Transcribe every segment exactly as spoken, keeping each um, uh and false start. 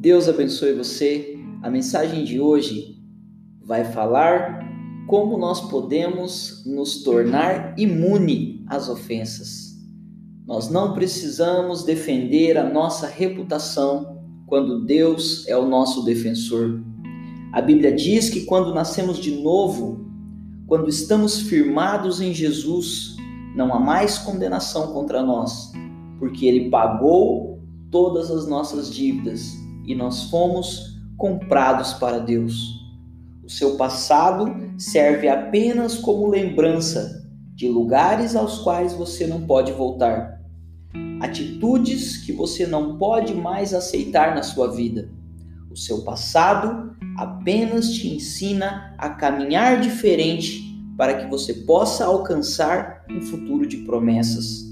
Deus abençoe você. A mensagem de hoje vai falar como nós podemos nos tornar imune às ofensas. Nós não precisamos defender a nossa reputação quando Deus é o nosso defensor. A Bíblia diz que quando nascemos de novo, quando estamos firmados em Jesus, não há mais condenação contra nós, porque Ele pagou todas as nossas dívidas e nós fomos comprados para Deus. O seu passado serve apenas como lembrança de lugares aos quais você não pode voltar, atitudes que você não pode mais aceitar na sua vida. O seu passado apenas te ensina a caminhar diferente para que você possa alcançar um futuro de promessas.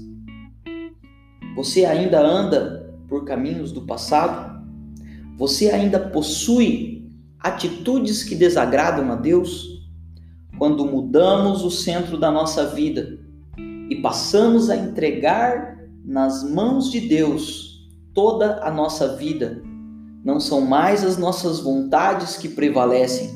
Você ainda anda por caminhos do passado? Você ainda possui atitudes que desagradam a Deus? Quando mudamos o centro da nossa vida e passamos a entregar nas mãos de Deus toda a nossa vida, não são mais as nossas vontades que prevalecem.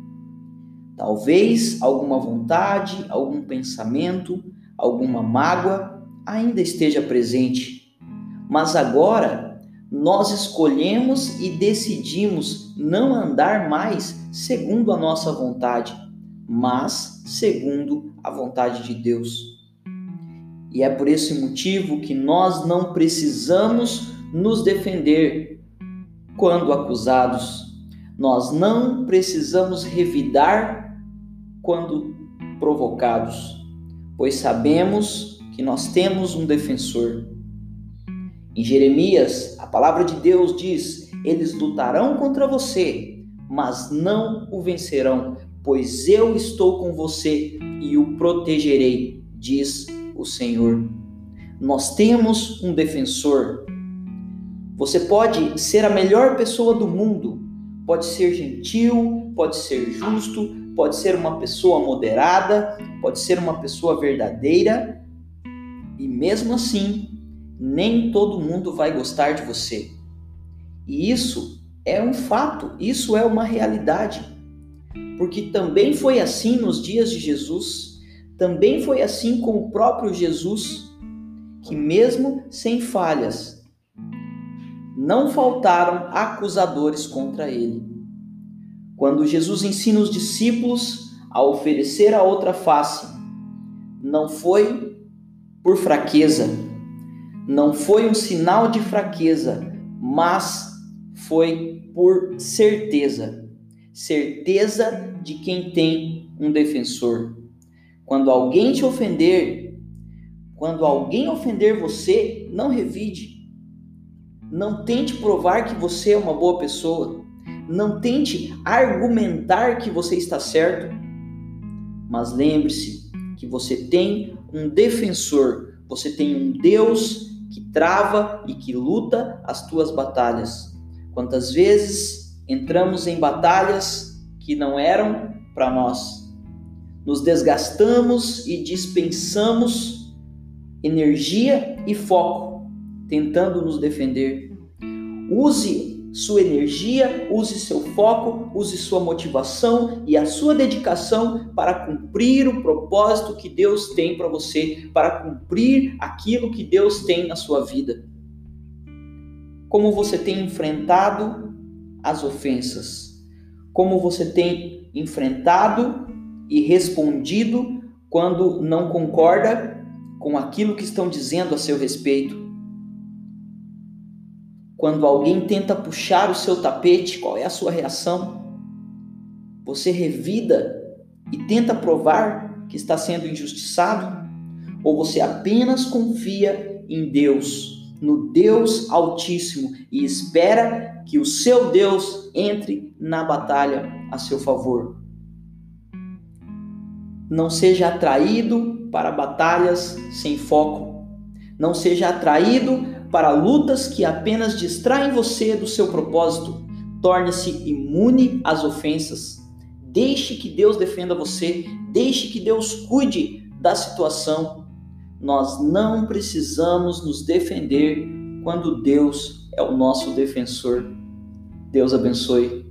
Talvez alguma vontade, algum pensamento, alguma mágoa ainda esteja presente, mas agora nós escolhemos e decidimos não andar mais segundo a nossa vontade, mas segundo a vontade de Deus. E é por esse motivo que nós não precisamos nos defender quando acusados. Nós não precisamos revidar quando provocados, pois sabemos que nós temos um defensor. Em Jeremias, a palavra de Deus diz: eles lutarão contra você, mas não o vencerão, pois eu estou com você e o protegerei, diz o Senhor. Nós temos um defensor. Você pode ser a melhor pessoa do mundo, pode ser gentil, pode ser justo, pode ser uma pessoa moderada, pode ser uma pessoa verdadeira, e mesmo assim, nem todo mundo vai gostar de você. E isso é um fato, isso é uma realidade. Porque também foi assim nos dias de Jesus, também foi assim com o próprio Jesus, que mesmo sem falhas, não faltaram acusadores contra ele. Quando Jesus ensina os discípulos a oferecer a outra face, não foi por fraqueza, não foi um sinal de fraqueza, mas foi por certeza. Certeza de quem tem um defensor. Quando alguém te ofender, quando alguém ofender você, não revide. Não tente provar que você é uma boa pessoa. Não tente argumentar que você está certo. Mas lembre-se que você tem um defensor. Você tem um Deus que trava e que luta as tuas batalhas. Quantas vezes entramos em batalhas que não eram para nós? Nos desgastamos e dispensamos energia e foco, tentando nos defender. Use sua energia, use seu foco, use sua motivação e a sua dedicação para cumprir o propósito que Deus tem para você, para cumprir aquilo que Deus tem na sua vida. Como você tem enfrentado as ofensas? Como você tem enfrentado e respondido quando não concorda com aquilo que estão dizendo a seu respeito? Quando alguém tenta puxar o seu tapete, qual é a sua reação? Você revida e tenta provar que está sendo injustiçado? Ou você apenas confia em Deus, no Deus Altíssimo, e espera que o seu Deus entre na batalha a seu favor? Não seja atraído para batalhas sem foco. Não seja atraído para lutas que apenas distraem você do seu propósito. Torne-se imune às ofensas. Deixe que Deus defenda você. Deixe que Deus cuide da situação. Nós não precisamos nos defender quando Deus é o nosso defensor. Deus abençoe.